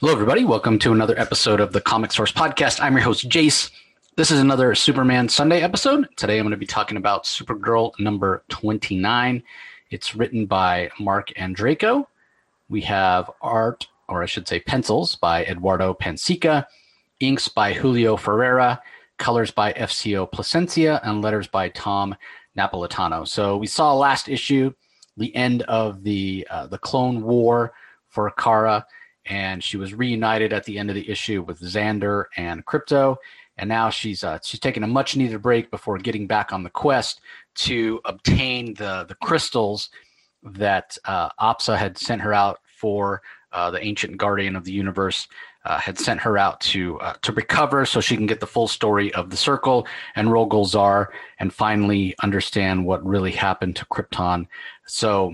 Hello, everybody. Welcome to another episode of the Comic Source Podcast. I'm your host, Jace. This is another Superman Sunday episode. Today, I'm going to be talking about Supergirl number 29. It's written by Mark Andreyko. We have art, or I should say pencils, by Eduardo Pansica, inks by Julio Ferreira, colors by FCO Placencia, and letters by Tom Napolitano. So we saw last issue, the end of the Clone War for Kara, and she was reunited at the end of the issue with Xander and Krypto. And now she's taking a much needed break before getting back on the quest to obtain the crystals that Apsa had sent her out for. The ancient guardian of the universe had sent her out to recover so she can get the full story of the Circle and Rogol Zaar and finally understand what really happened to Krypton. So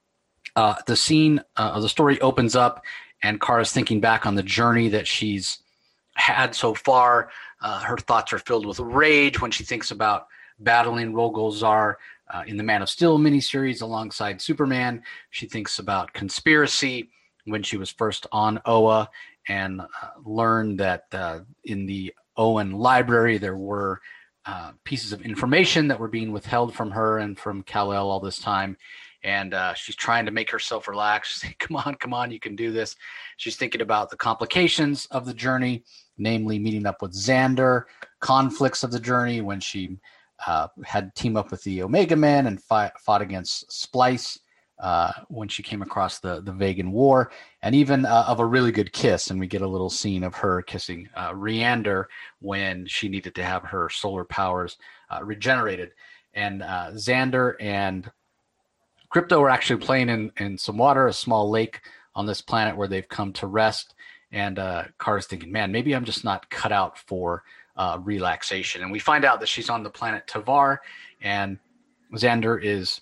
the scene of the story opens up, and Kara's thinking back on the journey that she's had so far. Her thoughts are filled with rage when she thinks about battling Rogol Zaar in the Man of Steel miniseries alongside Superman. She thinks about conspiracy when she was first on Oa and learned that in the Owen library there were pieces of information that were being withheld from her and from Kal-El all this time. And she's trying to make herself relax. She's saying, come on, you can do this. She's thinking about the complications of the journey, namely meeting up with Xander, conflicts of the journey when she had to team up with the Omega Men and fought against Splice when she came across the Vegan War, and even of a really good kiss. And we get a little scene of her kissing Rhiander when she needed to have her solar powers regenerated. And Xander and Krypto are actually playing in some water, a small lake on this planet where they've come to rest. And Kara's thinking, man, maybe I'm just not cut out for relaxation. And we find out that she's on the planet Tavar, and Xander is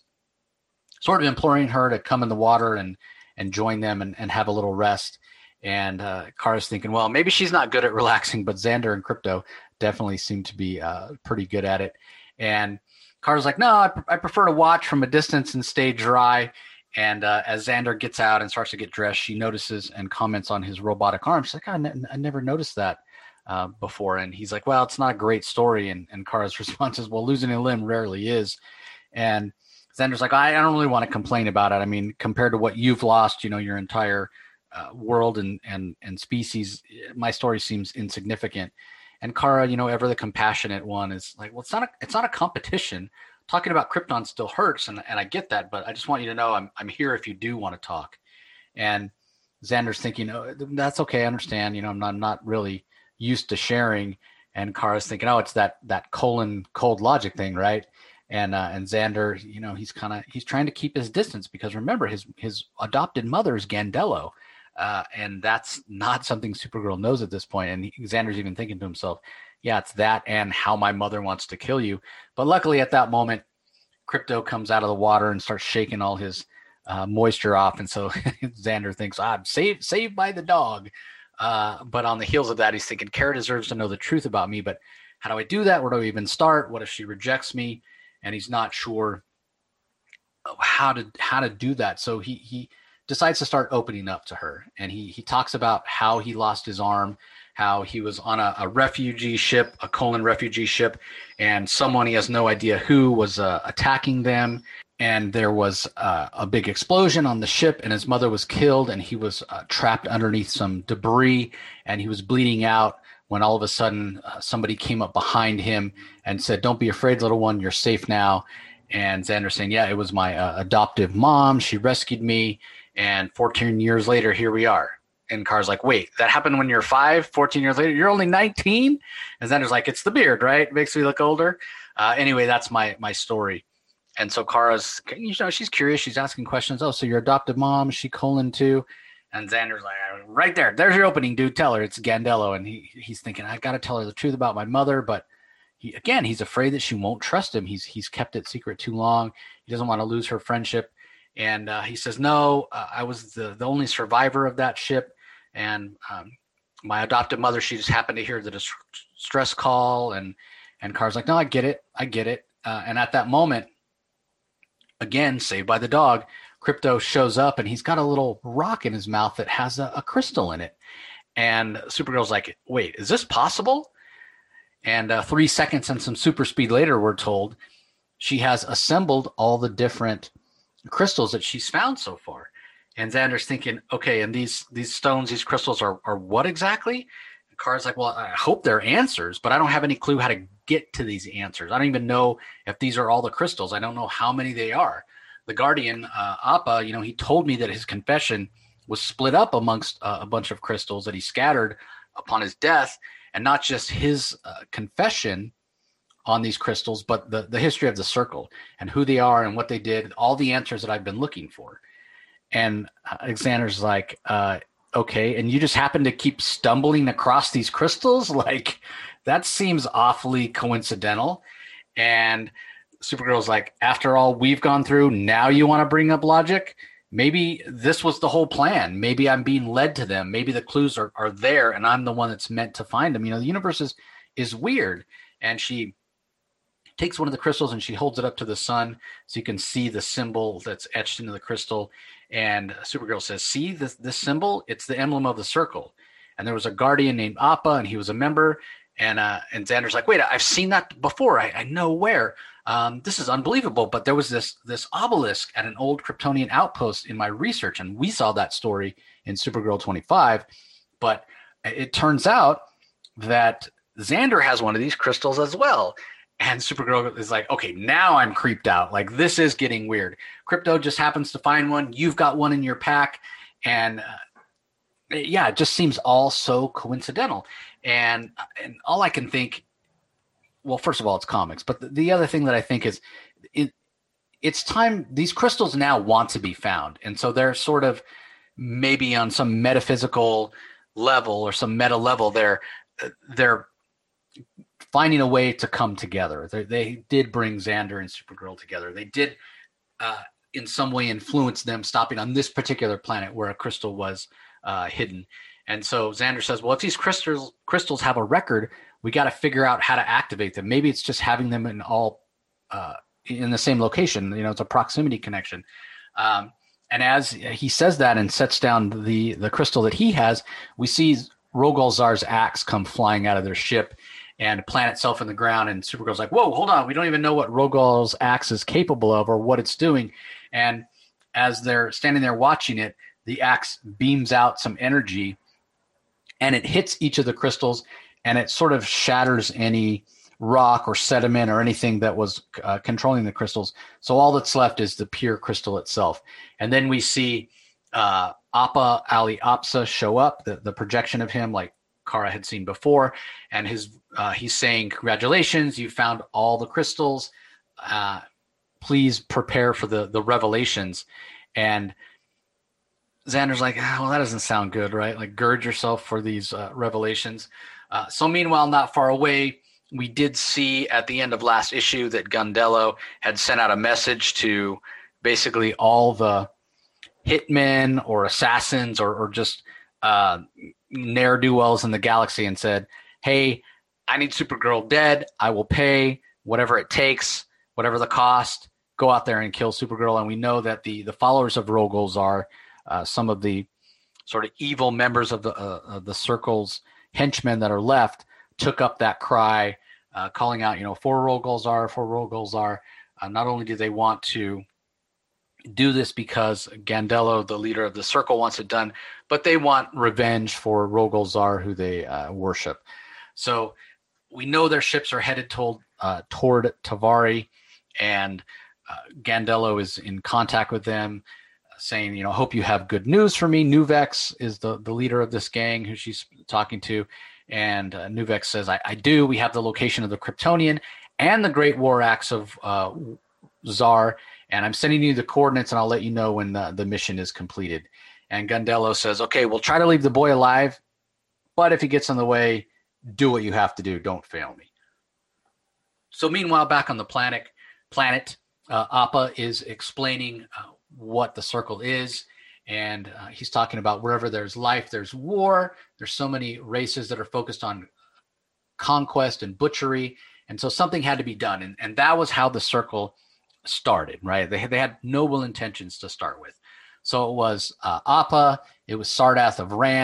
sort of imploring her to come in the water and join them and have a little rest. And Kara's thinking, well, maybe she's not good at relaxing, but Xander and Krypto definitely seem to be pretty good at it. And Kara's like, no, I prefer to watch from a distance and stay dry. And as Xander gets out and starts to get dressed, she notices and comments on his robotic arm. She's like, I never noticed that before. And he's like, well, it's not a great story. And Kara's response is, well, losing a limb rarely is. And Xander's like, I don't really want to complain about it. I mean, compared to what you've lost, your entire world and species, my story seems insignificant. And Kara, ever the compassionate one, is like, well, it's not a competition. Talking about Krypton still hurts, and I get that, but I just want you to know I'm here if you do want to talk. And Xander's thinking, oh, that's okay, I understand. I'm not really used to sharing. And Kara's thinking, oh, it's that cold logic thing, right? And Xander, he's trying to keep his distance because remember his adopted mother is Gandello. And that's not something Supergirl knows at this point. And Xander's even thinking to himself, yeah, it's that and how my mother wants to kill you. But luckily at that moment, Krypto comes out of the water and starts shaking all his moisture off. And so Xander thinks, I'm saved by the dog. But on the heels of that, he's thinking, Kara deserves to know the truth about me. But how do I do that? Where do I even start? What if she rejects me? And he's not sure how to do that. So he decides to start opening up to her. And he talks about how he lost his arm, how he was on a refugee ship, a colon refugee ship, and someone, he has no idea who, was attacking them. And there was a big explosion on the ship, and his mother was killed, and he was trapped underneath some debris, and he was bleeding out when all of a sudden somebody came up behind him and said, don't be afraid, little one, you're safe now. And Xander saying, yeah, it was my adoptive mom. She rescued me. And 14 years later, here we are. And Kara's like, wait, that happened when you're 5, 14 years later? You're only 19? And Xander's like, it's the beard, right? It makes me look older. Anyway, that's my story. And so Kara's, she's curious. She's asking questions. Oh, so your adoptive mom, is she colon too? And Xander's like, right there. There's your opening, dude. Tell her it's Gandello. And he's thinking, I got to tell her the truth about my mother. But he's afraid that she won't trust him. He's kept it secret too long. He doesn't want to lose her friendship. And he says, no, I was the only survivor of that ship. And my adoptive mother, she just happened to hear the distress call. And Kara's like, no, I get it. And at that moment, again, saved by the dog, Krypto shows up, and he's got a little rock in his mouth that has a crystal in it. And Supergirl's like, wait, is this possible? And 3 seconds and some super speed later, we're told she has assembled all the different crystals that she's found so far. And Xander's thinking, okay, and these stones, these crystals are what exactly? And Kara's like, well, I hope they're answers, but I don't have any clue how to get to these answers. I don't even know if these are all the crystals. I don't know how many they are. The Guardian, Appa, he told me that his confession was split up amongst a bunch of crystals that he scattered upon his death, and not just his confession on these crystals, but the history of the circle and who they are and what they did, all the answers that I've been looking for. And Alexander's like, okay, and you just happen to keep stumbling across these crystals? Like, that seems awfully coincidental. And Supergirl's like, after all we've gone through, now you want to bring up logic? Maybe this was the whole plan. Maybe I'm being led to them. Maybe the clues are there and I'm the one that's meant to find them. The universe is weird. And she takes one of the crystals and she holds it up to the sun so you can see the symbol that's etched into the crystal. And Supergirl says, see this symbol? It's the emblem of the circle. And there was a guardian named Appa, and he was a member. And Xander's like, wait, I've seen that before. I know where. This is unbelievable. But there was this obelisk at an old Kryptonian outpost in my research, and we saw that story in Supergirl 25. But it turns out that Xander has one of these crystals as well. And Supergirl is like, okay, now I'm creeped out. Like, this is getting weird. Krypto just happens to find one. You've got one in your pack. And it just seems all so coincidental. And all I can think, well, first of all, it's comics. But the other thing that I think is it's time. These crystals now want to be found. And so they're sort of maybe on some metaphysical level or some meta level, they're finding a way to come together. They did bring Xander and Supergirl together. They did, in some way, influence them stopping on this particular planet where a crystal was hidden. And so Xander says, well, if these crystals have a record, we got to figure out how to activate them. Maybe it's just having them in in the same location. It's a proximity connection. And as he says that and sets down the crystal that he has, we see Rogol Zaar's axe come flying out of their ship and plant itself in the ground. And Supergirl's like, whoa, hold on. We don't even know what Rogol's axe is capable of or what it's doing. And as they're standing there watching it, the axe beams out some energy and it hits each of the crystals and it sort of shatters any rock or sediment or anything that was controlling the crystals. So all that's left is the pure crystal itself. And then we see Appa Ali Apsa show up, the projection of him like Kara had seen before, and he's saying, congratulations, you found all the crystals. Please prepare for the revelations. And Xander's like, well, that doesn't sound good, right? Like, gird yourself for these revelations. So meanwhile, not far away, we did see at the end of last issue that Gundello had sent out a message to basically all the hitmen or assassins or just ne'er-do-wells in the galaxy and said, hey, I need Supergirl dead. I will pay whatever it takes, whatever the cost. Go out there and kill Supergirl. And we know that the followers of Rogol Zaar, some of the sort of evil members of the Circle's henchmen that are left, took up that cry, calling out, for Rogol Zaar, for Rogol Zaar. Not only do they want to do this because Gandello, the leader of the Circle, wants it done, but they want revenge for Rogol Zaar, who they worship. So we know their ships are headed toward Tavari, and Gandello is in contact with them, saying, hope you have good news for me. Nuvex is the leader of this gang who she's talking to, and Nuvex says, I do. We have the location of the Kryptonian and the Great War Axe of Zaar, and I'm sending you the coordinates, and I'll let you know when the mission is completed. And Gundello says, okay, we'll try to leave the boy alive, but if he gets in the way, do what you have to do. Don't fail me. So meanwhile, back on the planet, Appa is explaining what the Circle is, and he's talking about wherever there's life, there's war. There's so many races that are focused on conquest and butchery, and so something had to be done, and that was how the Circle started, right? They had noble intentions to start with. So it was Appa, it was Sardath of Ran,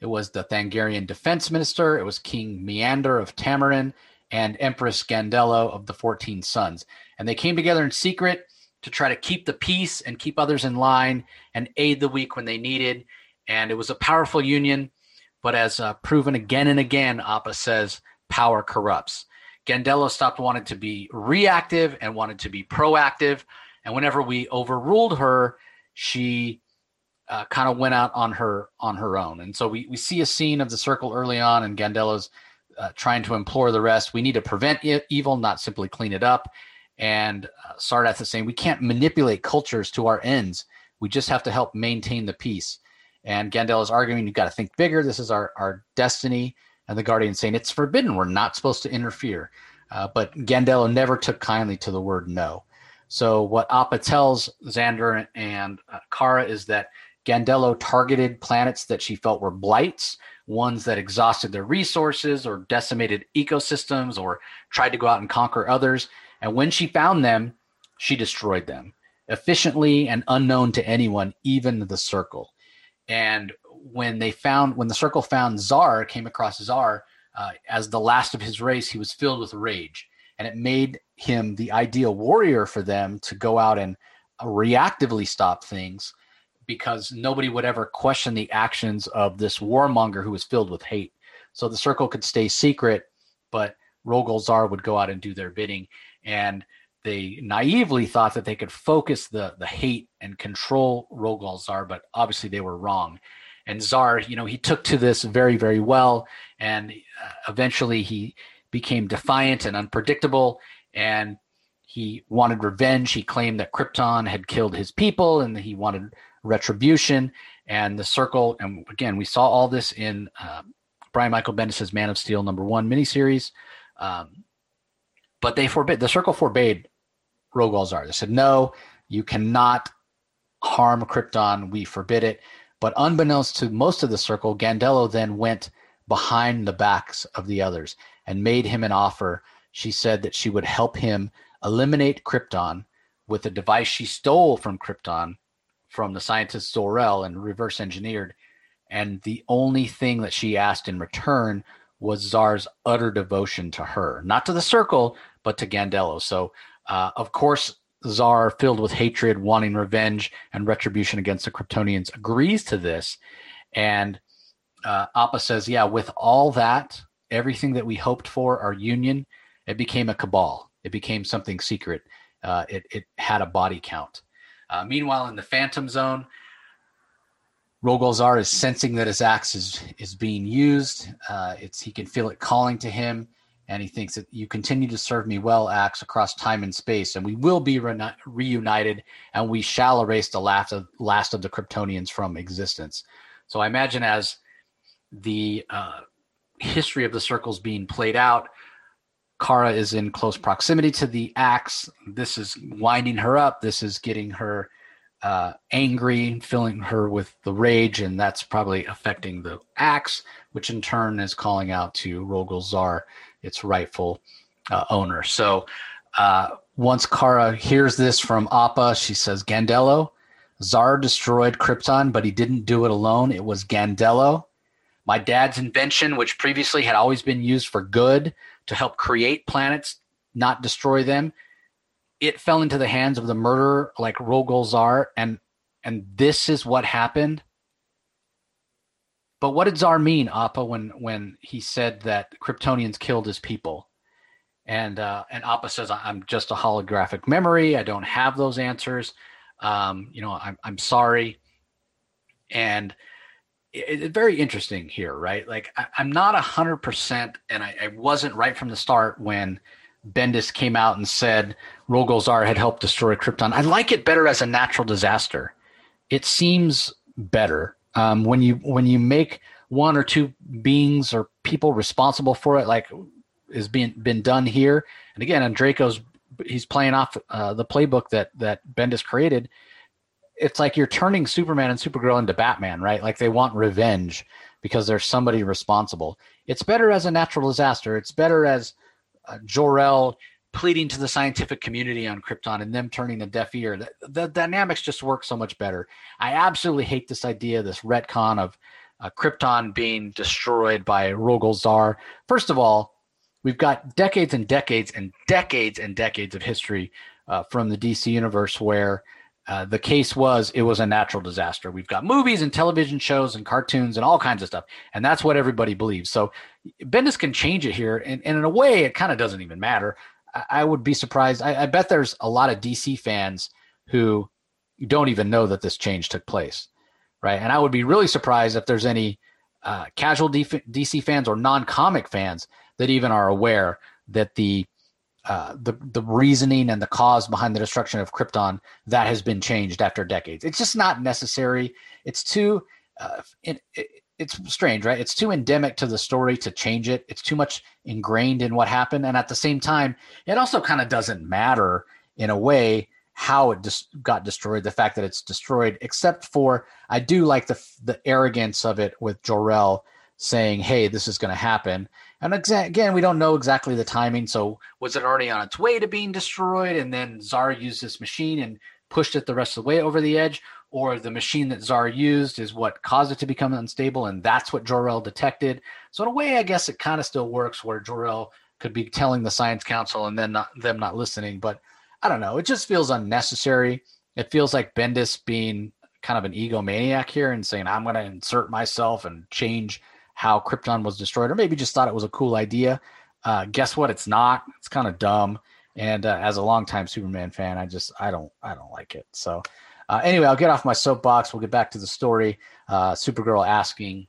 It was the Thangarian defense minister. It was King Meander of Tamarin and Empress Gandello of the 14 Sons. And they came together in secret to try to keep the peace and keep others in line and aid the weak when they needed. And it was a powerful union, but as proven again and again, Appa says, power corrupts. Gandello stopped wanting to be reactive and wanted to be proactive. And whenever we overruled her, she kind of went out on her own. And so we see a scene of the circle early on, and Gandello's trying to implore the rest. We need to prevent evil, not simply clean it up. And Sardath is saying we can't manipulate cultures to our ends. We just have to help maintain the peace. And Gandello is arguing, you've got to think bigger. This is our destiny. And the Guardian saying it's forbidden. We're not supposed to interfere. But Gandello never took kindly to the word no. So what Appa tells Xander and Kara is that Gandello targeted planets that she felt were blights, ones that exhausted their resources or decimated ecosystems or tried to go out and conquer others. And when she found them, she destroyed them efficiently and unknown to anyone, even the Circle. And when the Circle found Zar, came across Zar, as the last of his race, he was filled with rage. And it made him the ideal warrior for them to go out and reactively stop things, because nobody would ever question the actions of this warmonger who was filled with hate. So the Circle could stay secret, but Rogol Zar would go out and do their bidding. And they naively thought that they could focus the hate and control Rogol Zar, but obviously they were wrong. And Zar, he took to this very, very well. And eventually he became defiant and unpredictable, and he wanted revenge. He claimed that Krypton had killed his people, and he wanted retribution. And the Circle, and again, we saw all this in Brian Michael Bendis' Man of Steel #1 miniseries. But the Circle forbade Rogol Zar. They said, no, you cannot harm Krypton. We forbid it. But unbeknownst to most of the Circle, Gandello then went behind the backs of the others and made him an offer. She said that she would help him eliminate Krypton with a device she stole from Krypton, from the scientist Zor-El, and reverse engineered. And the only thing that she asked in return was Zar's utter devotion to her, not to the Circle, but to Gandello. So, of course, Zar, filled with hatred, wanting revenge and retribution against the Kryptonians, agrees to this. And Appa says, yeah, with all that, everything that we hoped for, our union, it became a cabal. It became something secret. It had a body count. Meanwhile, in the Phantom Zone, Rogol Zar is sensing that his axe is being used. He can feel it calling to him, and he thinks that you continue to serve me well, axe, across time and space, and we will be reunited, and we shall erase the last of the Kryptonians from existence. So I imagine as the history of the Circles being played out, Kara is in close proximity to the axe. This is winding her up. This is getting her angry, filling her with the rage, and that's probably affecting the axe, which in turn is calling out to Rogol Zar, its rightful owner. So once Kara hears this from Appa, she says, Gandello, Zar destroyed Krypton, but he didn't do it alone. It was Gandello. My dad's invention, which previously had always been used for good, to help create planets, not destroy them, it fell into the hands of the murderer like Rogol Zar, and this is what happened. But what did Zar mean, Appa, when he said that Kryptonians killed his people? And Appa says, I'm just a holographic memory. I don't have those answers. I'm sorry. And it's very interesting here, right? Like I'm not 100%, and I wasn't right from the start when Bendis came out and said Rogol Zar had helped destroy Krypton. I like it better as a natural disaster. It seems better when you make one or two beings or people responsible for it, like is been done here. And again, and he's playing off the playbook that Bendis created. It's like you're turning Superman and Supergirl into Batman, right? Like they want revenge because there's somebody responsible. It's better as a natural disaster. It's better as Jor-El pleading to the scientific community on Krypton and them turning a deaf ear. The dynamics just work so much better. I absolutely hate this idea, this retcon of Krypton being destroyed by Rogol Zar. First of all, we've got decades and decades and decades and decades of history from the DC universe where the case was it was a natural disaster. We've got movies and television shows and cartoons and all kinds of stuff, and that's what everybody believes. So Bendis can change it here, and in a way, it kind of doesn't even matter. I would be surprised. I bet there's a lot of DC fans who don't even know that this change took place, right? And I would be really surprised if there's any casual DC fans or non-comic fans that even are aware that the reasoning and the cause behind the destruction of Krypton that has been changed after decades. It's just not necessary. It's too it's strange, right? It's too endemic to the story to change it. It's too much ingrained in what happened, and at the same time, it also kind of doesn't matter in a way how it just got destroyed. The fact that it's destroyed, except for I do like the arrogance of it with Jor-El saying, "Hey, this is going to happen." And again, we don't know exactly the timing. So was it already on its way to being destroyed, and then Zar used this machine and pushed it the rest of the way over the edge? Or the machine that Zar used is what caused it to become unstable, and that's what Jor-El detected. So in a way, I guess it kind of still works where Jor-El could be telling the Science Council and then them not listening. But I don't know. It just feels unnecessary. It feels like Bendis being kind of an egomaniac here and saying, I'm going to insert myself and change how Krypton was destroyed, or maybe just thought it was a cool idea. Guess what? It's not. It's kind of dumb. And as a longtime Superman fan, I don't like it. So anyway, I'll get off my soapbox. We'll get back to the story. Supergirl asking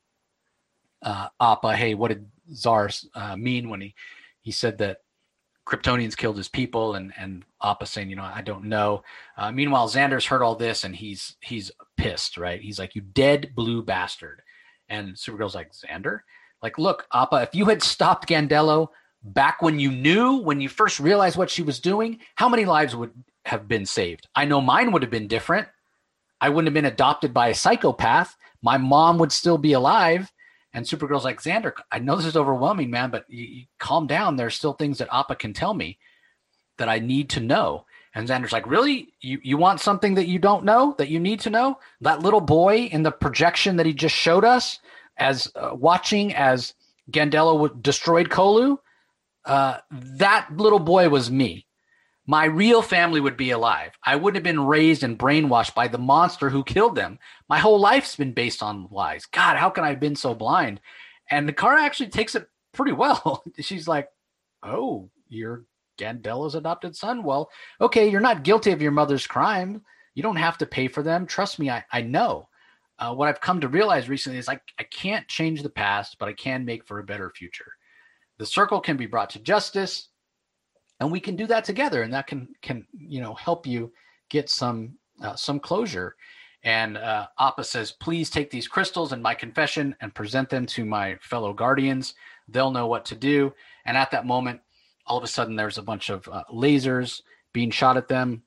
Appa, hey, what did Zar mean when he said that Kryptonians killed his people? And Appa saying, I don't know. Meanwhile, Xander's heard all this and he's pissed, right? He's like, you dead blue bastard. And Supergirl's like, Xander? Like, look, Appa, if you had stopped Gandello back when you first realized what she was doing, how many lives would have been saved? I know mine would have been different. I wouldn't have been adopted by a psychopath. My mom would still be alive. And Supergirl's like, Xander, I know this is overwhelming, man, but you calm down. There's still things that Appa can tell me that I need to know. And Xander's like, really? You want something that you don't know, that you need to know? That little boy in the projection that he just showed us as watching as Gandello destroyed Kolu, that little boy was me. My real family would be alive. I wouldn't have been raised and brainwashed by the monster who killed them. My whole life's been based on lies. God, how can I have been so blind? And Kara actually takes it pretty well. She's like, oh, you're Gandello's adopted son? Well, okay, you're not guilty of your mother's crime. You don't have to pay for them. Trust me, I know. What I've come to realize recently is I can't change the past, but I can make for a better future. The circle can be brought to justice, and we can do that together, and that can help you get some closure. And Appa says, please take these crystals and my confession and present them to my fellow Guardians. They'll know what to do. And at that moment, all of a sudden, there's a bunch of lasers being shot at them.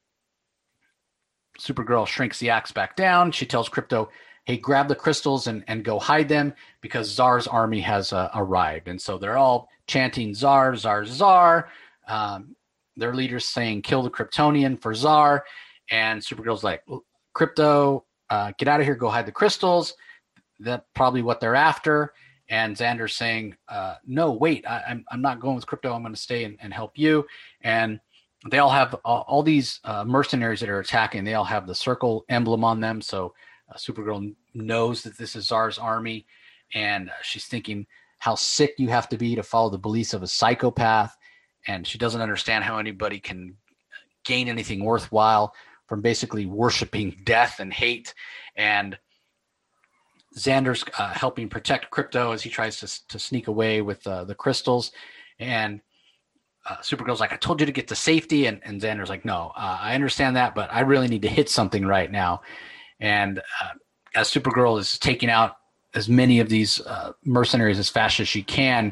Supergirl shrinks the axe back down. She tells Krypto, hey, grab the crystals and go hide them because Zar's army has arrived. And so they're all chanting Zar, Zar, Zar. Their leader's saying, kill the Kryptonian for Zar. And Supergirl's like, Krypto, get out of here, go hide the crystals. That's probably what they're after. And Xander's saying, no, wait, I'm not going with Krypto. I'm going to stay and help you. And they all have all these mercenaries that are attacking. They all have the circle emblem on them. So Supergirl knows that this is Zar's army. And she's thinking how sick you have to be to follow the beliefs of a psychopath. And she doesn't understand how anybody can gain anything worthwhile from basically worshiping death and hate. And Xander's helping protect Krypto as he tries to sneak away with the crystals. And Supergirl's like, I told you to get to safety. And Xander's like, no, I understand that, but I really need to hit something right now. And as Supergirl is taking out as many of these mercenaries as fast as she can,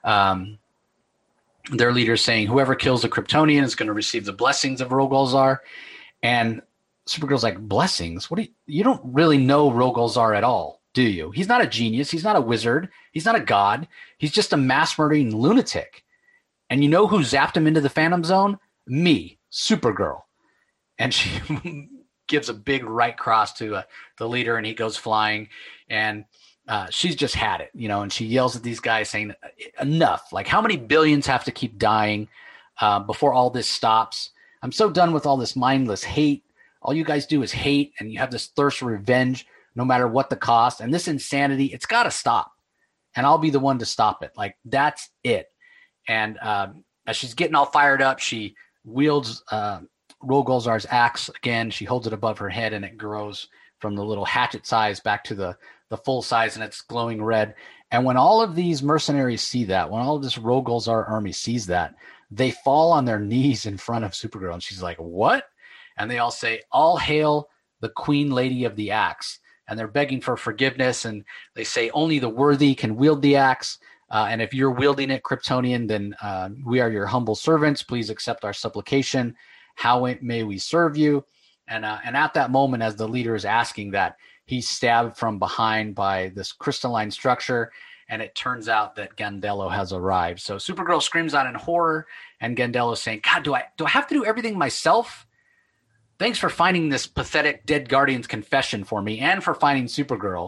their leader's saying, whoever kills a Kryptonian is going to receive the blessings of Rogol Zar. And Supergirl's like, blessings? What you don't really know Rogol Zar at all, do you? He's not a genius. He's not a wizard. He's not a god. He's just a mass-murdering lunatic. And you know who zapped him into the Phantom Zone? Me, Supergirl. And she gives a big right cross to the leader, and he goes flying. And she's just had it, and she yells at these guys saying, enough. Like, how many billions have to keep dying before all this stops? I'm so done with all this mindless hate. All you guys do is hate, and you have this thirst for revenge, no matter what the cost. And this insanity, it's got to stop. And I'll be the one to stop it. Like, that's it. And as she's getting all fired up, she wields Rogolzar's axe again. She holds it above her head, and it grows from the little hatchet size back to the full size, and it's glowing red. And when all of these mercenaries see that, when all of this Rogolzar army sees that, they fall on their knees in front of Supergirl. And she's like, what? And they all say, all hail the Queen Lady of the Axe. And they're begging for forgiveness. And they say, only the worthy can wield the axe. And if you're wielding it, Kryptonian, then we are your humble servants. Please accept our supplication. How may we serve you? And at that moment, as the leader is asking that, he's stabbed from behind by this crystalline structure, and it turns out that Gandello has arrived. So Supergirl screams out in horror, and Gandello's saying, God, do I have to do everything myself? Thanks for finding this pathetic dead guardian's confession for me, and for finding Supergirl.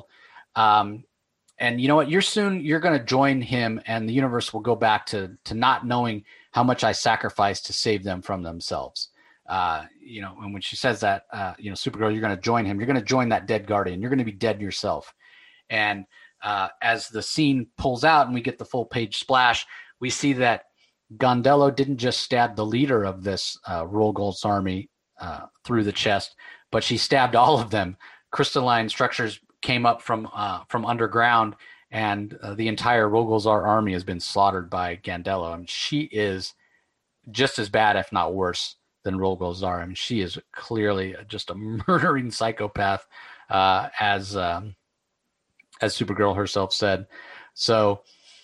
And you know what? You're going to join him, and the universe will go back to not knowing how much I sacrificed to save them from themselves. And when she says that, Supergirl, you're going to join him. You're going to join that dead guardian. You're going to be dead yourself. And as the scene pulls out and we get the full page splash, we see that Gandello didn't just stab the leader of this Rogol's army through the chest, but she stabbed all of them. Crystalline structures came up from underground, and the entire Rogolzar army has been slaughtered by Gandello. And she is just as bad, if not worse, than Rogolzar. I mean, she is clearly just a murdering psychopath, as Supergirl herself said. So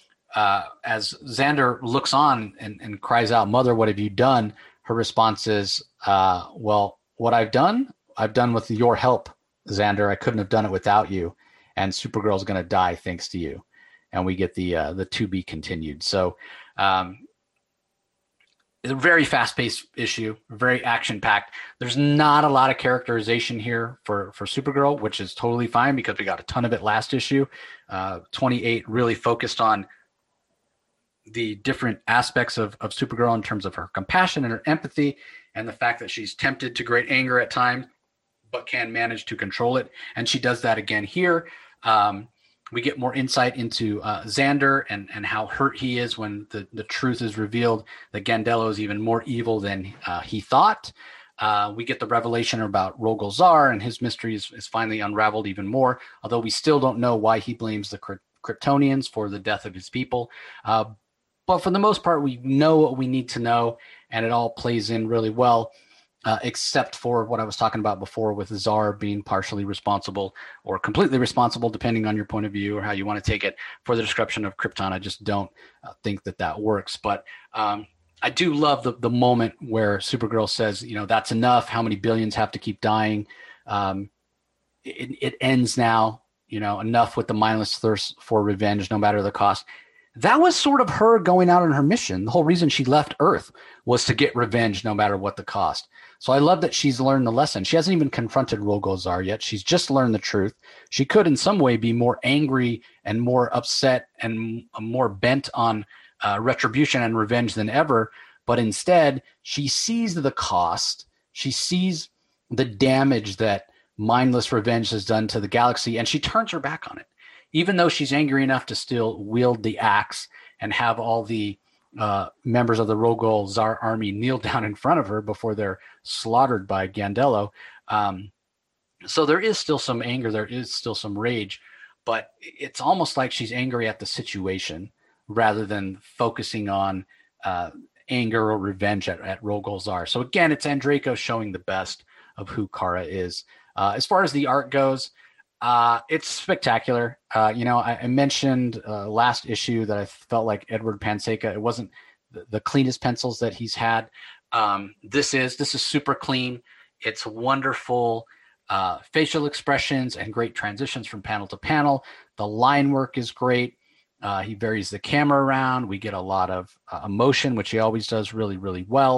as Xander looks on and cries out, "Mother, what have you done?" Her response is, well, what I've done with your help, Xander. I couldn't have done it without you. And Supergirl's going to die thanks to you. And we get the to be continued. So it's a very fast-paced issue, very action-packed. There's not a lot of characterization here for Supergirl, which is totally fine because we got a ton of it last issue. 28 really focused on the different aspects of Supergirl in terms of her compassion and her empathy, and the fact that she's tempted to great anger at times, but can manage to control it. And she does that again here. We get more insight into Xander and how hurt he is when the truth is revealed that Gandello is even more evil than he thought. We get the revelation about Rogolzar, and his mystery is finally unraveled even more, although we still don't know why he blames the Kryptonians for the death of his people. But for the most part, we know what we need to know, and it all plays in really well. Except for what I was talking about before with Zar being partially responsible or completely responsible, depending on your point of view or how you want to take it, for the destruction of Krypton. I just don't think that works. But I do love the moment where Supergirl says, that's enough. How many billions have to keep dying? It ends now, enough with the mindless thirst for revenge, no matter the cost. That was sort of her going out on her mission. The whole reason she left Earth was to get revenge no matter what the cost. So I love that she's learned the lesson. She hasn't even confronted Rogolzar yet. She's just learned the truth. She could in some way be more angry and more upset and more bent on retribution and revenge than ever. But instead, she sees the cost. She sees the damage that mindless revenge has done to the galaxy, and she turns her back on it. Even though she's angry enough to still wield the axe and have all the members of the Rogolzar army kneel down in front of her before they're slaughtered by Gandello. So there is still some anger. There is still some rage. But it's almost like she's angry at the situation rather than focusing on anger or revenge at Rogolzar. So again, it's Andreyko showing the best of who Kara is. As far as the art goes, it's spectacular. I mentioned last issue that I felt like Edward Panseca, it wasn't the cleanest pencils that he's had. This is super clean. It's wonderful facial expressions and great transitions from panel to panel. The line work is great. He varies the camera around. We get a lot of emotion, which he always does really, really well.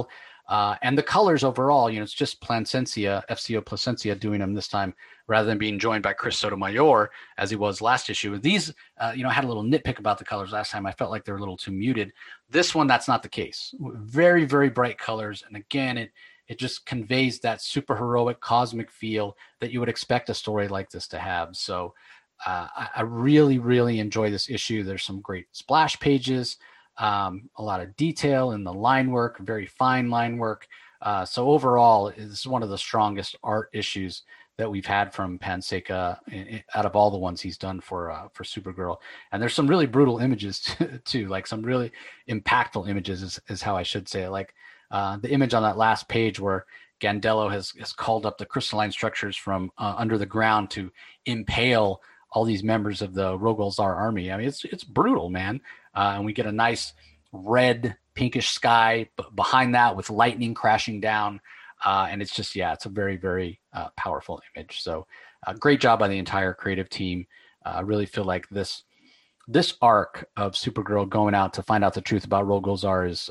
And the colors overall, it's just Plasencia, FCO Plasencia doing them this time rather than being joined by Chris Sotomayor as he was last issue. These, I had a little nitpick about the colors last time. I felt like they were a little too muted. This one, that's not the case. Very, very bright colors. And again, it just conveys that super heroic cosmic feel that you would expect a story like this to have. So I really, really enjoy this issue. There's some great splash pages, a lot of detail in the line work, very fine line work. So overall, this is one of the strongest art issues that we've had from Panseca out of all the ones he's done for Supergirl. And there's some really brutal images too, like some really impactful images is how I should say it. Like the image on that last page where Gandello has called up the crystalline structures from under the ground to impale all these members of the Rogol-Zar army. I mean, it's brutal, man. And we get a nice red pinkish sky behind that with lightning crashing down. And it's just, it's a very, very powerful image. So great job by the entire creative team. I really feel like this arc of Supergirl going out to find out the truth about Rogol-Zar is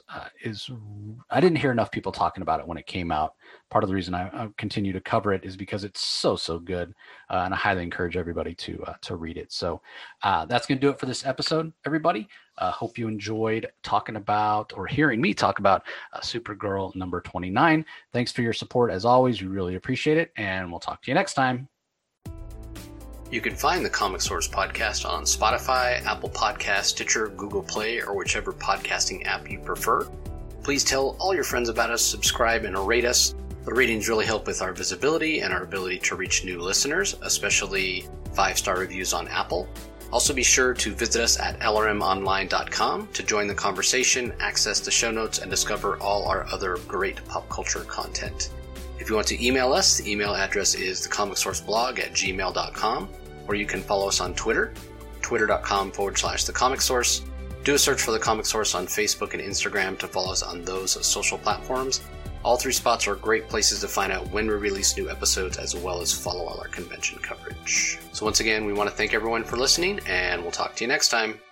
I didn't hear enough people talking about it when it came out. Part of the reason I continue to cover it is because it's so good, and I highly encourage everybody to read it. So that's going to do it for this episode, everybody. Hope you enjoyed talking about or hearing me talk about Supergirl number 29. Thanks for your support as always. We really appreciate it, and we'll talk to you next time. You can find the Comic Source podcast on Spotify, Apple Podcasts, Stitcher, Google Play, or whichever podcasting app you prefer. Please tell all your friends about us, subscribe, and rate us. The ratings really help with our visibility and our ability to reach new listeners, especially 5-star reviews on Apple. Also be sure to visit us at lrmonline.com to join the conversation, access the show notes, and discover all our other great pop culture content. If you want to email us, the email address is thecomicsourceblog@gmail.com, or you can follow us on Twitter, twitter.com/thecomicsource. Do a search for The Comic Source on Facebook and Instagram to follow us on those social platforms. All 3 spots are great places to find out when we release new episodes, as well as follow all our convention coverage. So once again, we want to thank everyone for listening, and we'll talk to you next time.